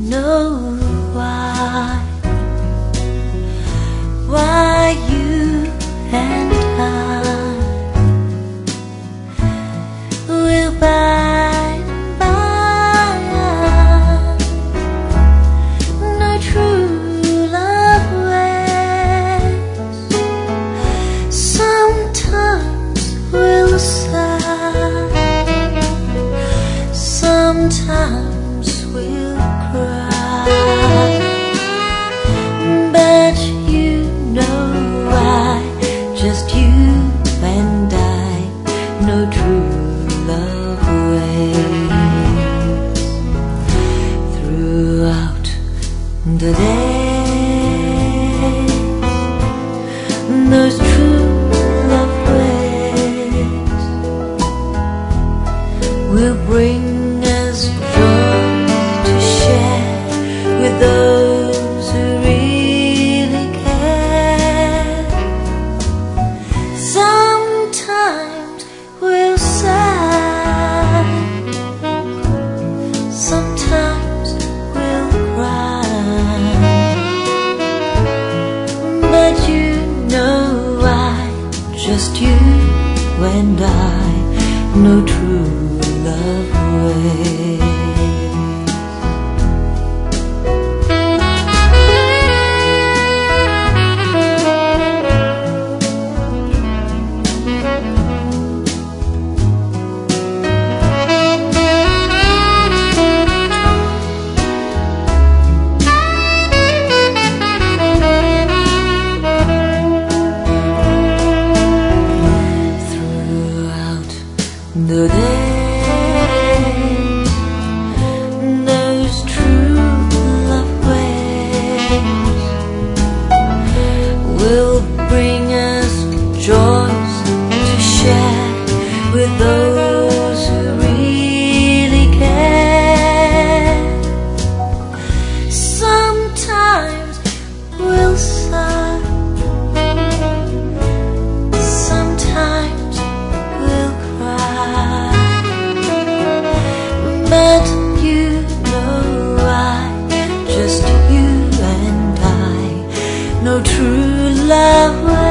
know why you and I will by and by no true love ways. Sometimes we'll sigh, sometimes we'll cry, but you know just you and I know true love ways. Throughout the day, those true love ways will bring us joy to share with those who really care. Sometimes we'll sigh, sometimes we'll cry, but you know just you and I know true love ways. The days, those true love ways will bring us joys to share with those who really care. Sometimes we'll sigh, sometimes we'll cry, but you know just you and I know true love.